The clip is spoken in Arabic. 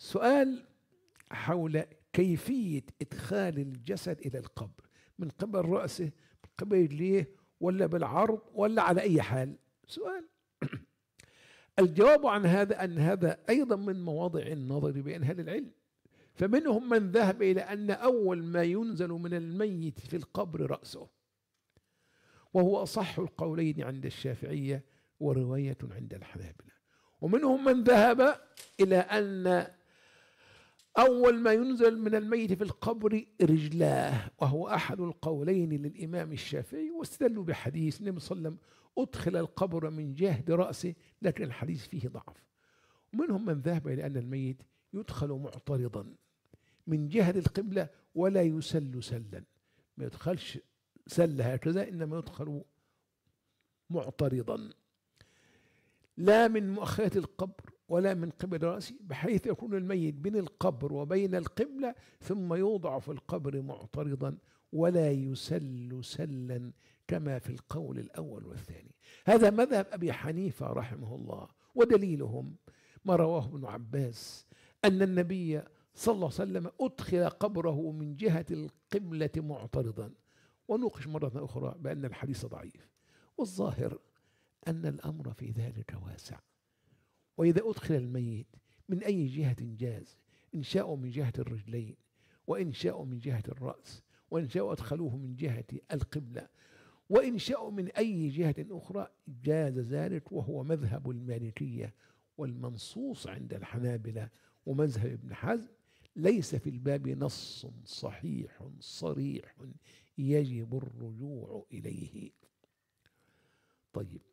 سؤال حول كيفية إدخال الجسد إلى القبر، من قبل رأسه، من قبل رجليه، ولا بالعرض، ولا على أي حال؟ سؤال. الجواب عن هذا أن هذا أيضا من مواضع النظر بين أهل العلم. فمنهم من ذهب إلى أن أول ما ينزل من الميت في القبر رأسه، وهو أصح القولين عند الشافعية ورواية عند الحنابلة. ومنهم من ذهب إلى أن أول ما ينزل من الميت في القبر رجلاه، وهو أحد القولين للإمام الشافعي، واستدلوا بحديث النبي صلى الله عليه وسلم أدخل القبر من جهة رأسه، لكن الحديث فيه ضعف. ومنهم من ذهب إلى أن الميت يدخل معترضا من جهة القبلة ولا يسل سلا، ما يدخلش سل هكذا، إنما يدخل معترضا، لا من مؤخرة القبر ولا من قبل رأسه، بحيث يكون الميت بين القبر وبين القبلة، ثم يوضع في القبر معترضا ولا يسل سلا كما في القول الأول والثاني. هذا مذهب أبي حنيفة رحمه الله، ودليلهم ما رواه ابن عباس أن النبي صلى الله عليه وسلم أدخل قبره من جهة القبلة معترضا، ونوقش مرة أخرى بأن الحديث ضعيف. والظاهر أن الأمر في ذلك واسع، وإذا أدخل الميت من أي جهة جاز، إن شاءوا من جهة الرجلين، وإن شاءوا من جهة الرأس، وإن شاءوا أدخلوه من جهة القبلة، وإن شاءوا من أي جهة أخرى جاز ذلك، وهو مذهب المالكية والمنصوص عند الحنابلة ومذهب ابن حزم. ليس في الباب نص صحيح صريح يجب الرجوع إليه. طيب،